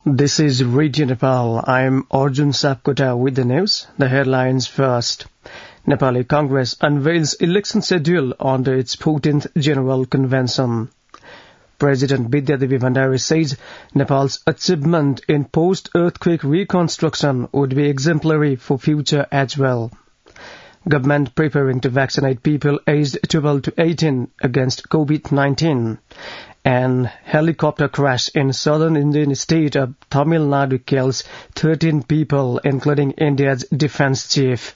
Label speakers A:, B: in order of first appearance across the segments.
A: This is Radio Nepal. I'm Arjun Sapkota with the news. The headlines first. Nepali Congress unveils election schedule under its 14th General Convention. President Vidyadevi Bhandari says Nepal's achievement in post-earthquake reconstruction would be exemplary for future as well. Government preparing to vaccinate people aged 12 to 18 against COVID-19. An helicopter crash in southern Indian state of Tamil Nadu kills 13 people, including India's defense chief.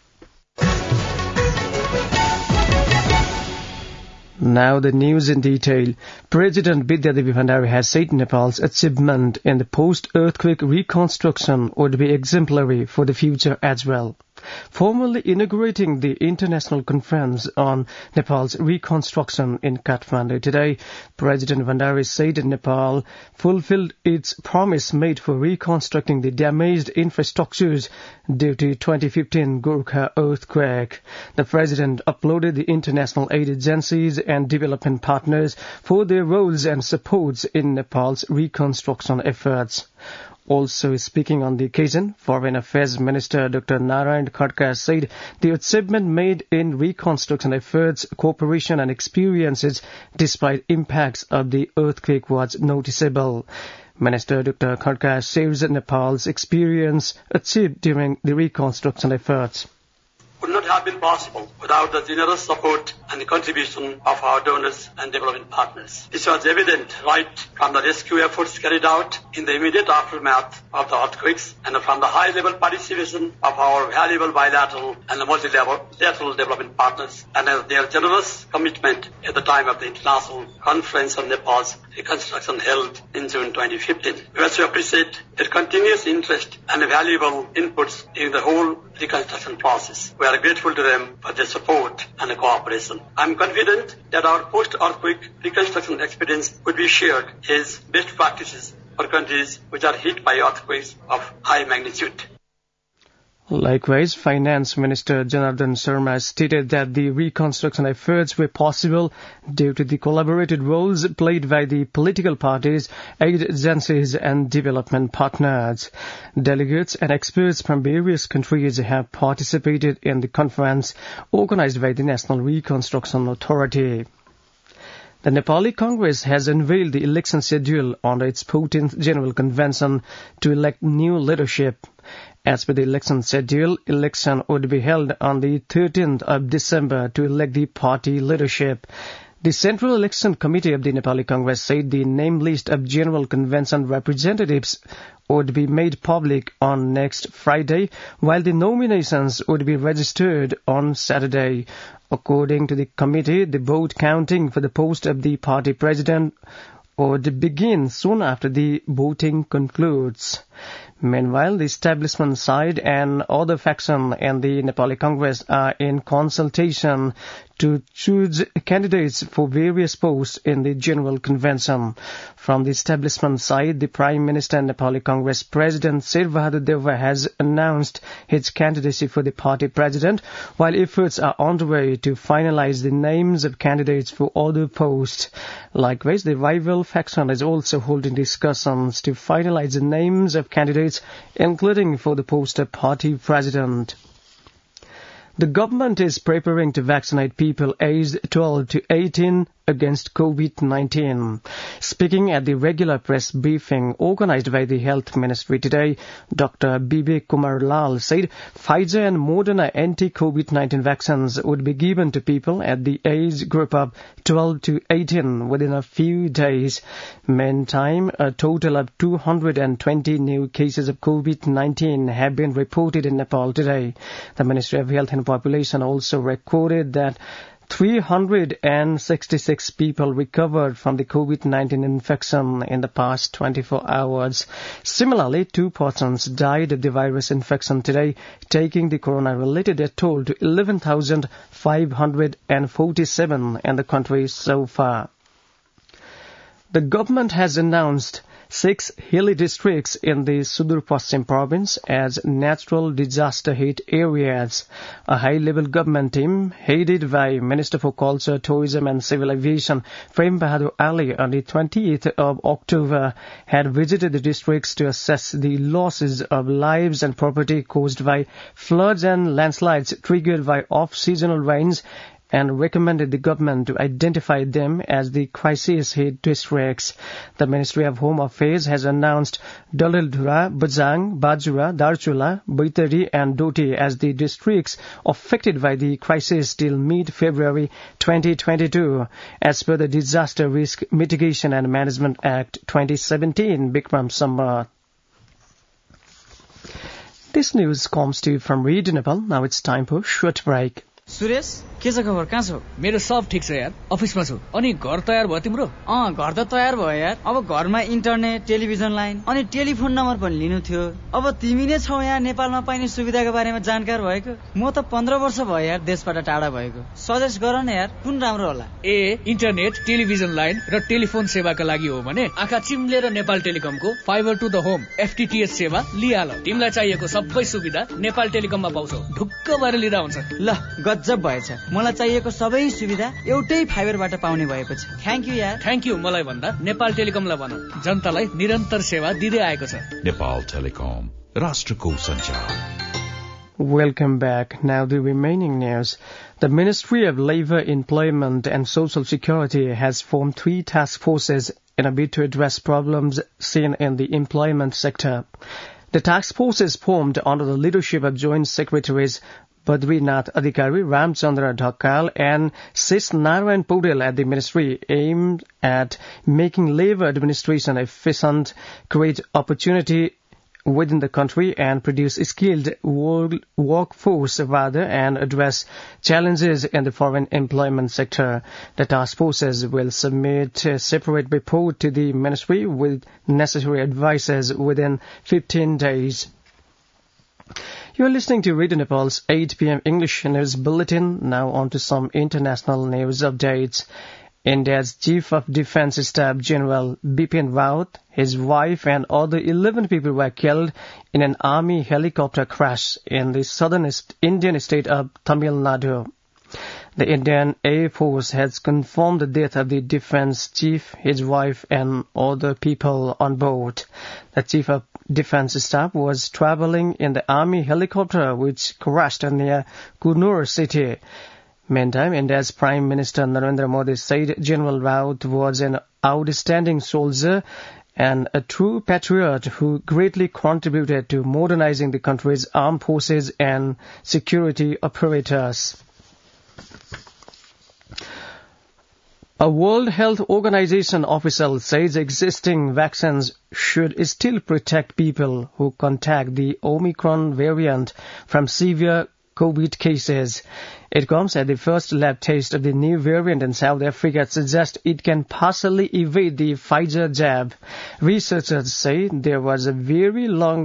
A: Now the news in detail. President Vidyadevi Bhandari has said Nepal's achievement in the post-earthquake reconstruction would be exemplary for the future as well. Formally inaugurating the International Conference on Nepal's Reconstruction in Kathmandu today, President Bhandari said Nepal fulfilled its promise made for reconstructing the damaged infrastructures due to 2015 Gorkha earthquake. The President applauded the international aid agencies and development partners for their roles and supports in Nepal's reconstruction efforts. Also speaking on the occasion, Foreign Affairs Minister Dr. Narayan Khadka said the achievement made in reconstruction efforts, cooperation and experiences despite impacts of the earthquake was noticeable. Minister Dr. Khadka shares Nepal's experience achieved during the reconstruction efforts.
B: Would not have been possible without the generous support and the contribution of our donors and development partners. This was evident right from the rescue efforts carried out in the immediate aftermath of the earthquakes and from the high-level participation of our valuable bilateral and multilateral development partners and their generous commitment at the time of the International Conference on Nepal's Reconstruction held in June 2015. We also appreciate their continuous interest and valuable inputs in the whole reconstruction process. We are grateful to them for their support and cooperation. I am confident that our post-earthquake reconstruction experience could be shared as best practices for countries which are hit by earthquakes of high magnitude.
A: Likewise, Finance Minister Janardhan Sharma stated that the reconstruction efforts were possible due to the collaborated roles played by the political parties, aid agencies and development partners. Delegates and experts from various countries have participated in the conference organized by the National Reconstruction Authority. The Nepali Congress has unveiled the election schedule under its 14th General Convention to elect new leadership. As per the election schedule, election would be held on the 13th of December to elect the party leadership. The Central Election Committee of the Nepali Congress said the name list of General Convention representatives would be made public on next Friday, while the nominations would be registered on Saturday. According to the committee, the vote counting for the post of the party president would begin soon after the voting concludes. Meanwhile, the establishment side and other factions in the Nepali Congress are in consultation to choose candidates for various posts in the General Convention. From the establishment side, the Prime Minister and Nepali Congress President Sher Bahadur Deuba has announced his candidacy for the party president, while efforts are underway to finalize the names of candidates for other posts. Likewise, the rival faction is also holding discussions to finalize the names of candidates, including for the post of party president. The government is preparing to vaccinate people aged 12 to 18 against COVID-19. Speaking at the regular press briefing organized by the Health Ministry today, Dr. Vivek Kumar Lal said Pfizer and Moderna anti-COVID-19 vaccines would be given to people at the age group of 12 to 18 within a few days. Meantime, a total of 220 new cases of COVID-19 have been reported in Nepal today. The Ministry of Health and Population also recorded that 366 people recovered from the COVID-19 infection in the past 24 hours. Similarly, 2 persons died of the virus infection today, taking the corona-related death toll to 11,547 in the country so far. The government has announced 6 hilly districts in the Sudur Paschim province as natural disaster-hit areas. A high-level government team headed by Minister for Culture, Tourism and Civil Aviation, Prem Bahadur Ali, on the 28th of October had visited the districts to assess the losses of lives and property caused by floods and landslides triggered by off-seasonal rains, and recommended the government to identify them as the crisis-hit districts. The Ministry of Home Affairs has announced Dalildhura, Bajang, Bajura, Darchula, Baitari and Doti as the districts affected by the crisis till mid-February 2022, as per the Disaster Risk Mitigation and Management Act 2017. Bikram Samrat. This news comes to you from Radio Nepal. Now it's time for short break.
C: Suresh के छ खबर कहाँ छौ?
D: मेरो सब ठीक छ यार, अफिसमा छु। अनि घर तयार भयो तिम्रो?
C: घर त तयार भयो यार। अब घरमा इन्टरनेट, टेलिभिजन लाइन अनि टेलिफोन नम्बर पनि लिनु थियो। अब तिमी नै छौ यहाँ नेपालमा पाइने सुविधाको बारेमा जानकार भएको। म त 15 वर्ष भयो यार देशबाट टाढा भएको। सजेस्ट गर न यार, कुन राम्रो होला?
D: इन्टरनेट, टेलिभिजन लाइन र टेलिफोन सेवाका लागि हो भने आँखा चिम्लेर नेपाल टेलिकमको fibre to the home FTTH सेवा लिहाल। तिमीलाई चाहिएको सबै सुविधा नेपाल टेलिकममा पाउँछौ। ढुक्क भएर लिँदा हुन्छ।
C: ल गजब भएछ। मलाई चाहिएको सबै सुविधा एउटै फाइबरबाट पाउने भएपछि। थ्यांक यू यार।
D: थ्यांक यू मलाई भन्दा नेपाल टेलिकमलाई भन। जनतालाई निरन्तर सेवा दिँदै आएको छ।
E: नेपाल टेलिकम, राष्ट्रको सञ्चार।
A: Welcome back. Now the remaining news. The Ministry of Labour, Employment and Social Security has formed 3 task forces in a bid to address problems seen in the employment sector. The task force is formed under the leadership of Joint Secretaries Badrinath Adhikari, Ramchandra Dhakkal and Sis Narayan Paudel at the ministry, aimed at making labour administration efficient, create opportunity within the country and produce a skilled workforce and address challenges in the foreign employment sector. The task forces will submit a separate report to the ministry with necessary advices within 15 days. You are listening to Radio Nepal's 8 p.m. English News Bulletin. Now on to some international news updates. India's Chief of Defence Staff General Bipin Rawat, his wife and other 11 people were killed in an army helicopter crash in the southern Indian state of Tamil Nadu. The Indian Air Force has confirmed the death of the defence chief, his wife and other people on board. The Chief of Defence Staff was travelling in the army helicopter which crashed near Kannur city. Meantime, India's Prime Minister Narendra Modi said General Rawat was an outstanding soldier and a true patriot who greatly contributed to modernizing the country's armed forces and security apparatus. A World Health Organization official says existing vaccines should still protect people who contact the Omicron variant from severe COVID cases. It comes as the first lab test of the new variant in South Africa suggests it can partially evade the Pfizer jab. Researchers say there was a very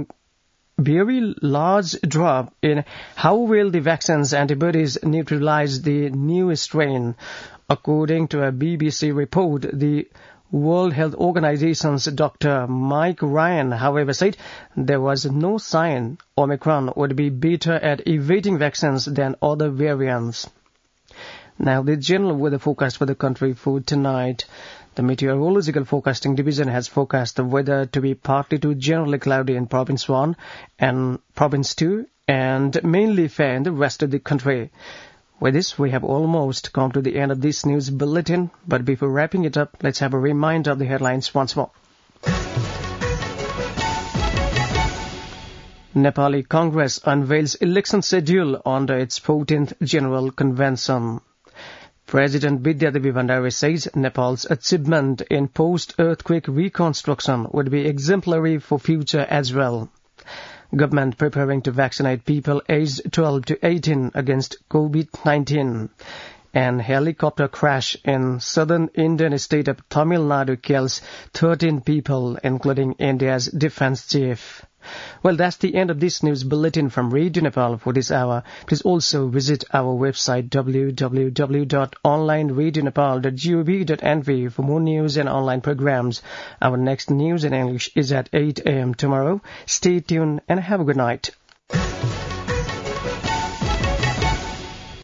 A: large drop in how well the vaccine's antibodies neutralize the new strain. According to a BBC report, the World Health Organization's Dr. Mike Ryan, however, said there was no sign Omicron would be better at evading vaccines than other variants. Now, the general weather forecast for the country for tonight. The Meteorological Forecasting Division has forecast the weather to be partly to generally cloudy in Province 1 and Province 2 and mainly fair in the rest of the country. With this, we have almost come to the end of this news bulletin. But before wrapping it up, let's have a reminder of the headlines once more. Nepali Congress unveils election schedule under its 14th General Convention. President Vidyadevi Bhandari says Nepal's achievement in post-earthquake reconstruction would be exemplary for future as well. Government preparing to vaccinate people aged 12 to 18 against COVID-19. And helicopter crash in southern Indian state of Tamil Nadu kills 13 people, including India's defense chief. Well, that's the end of this news bulletin from Radio Nepal for this hour. Please also visit our website www.onlineradionepal.gov.nv for more news and online programs. Our next news in English is at 8 a.m. tomorrow. Stay tuned and have a good night.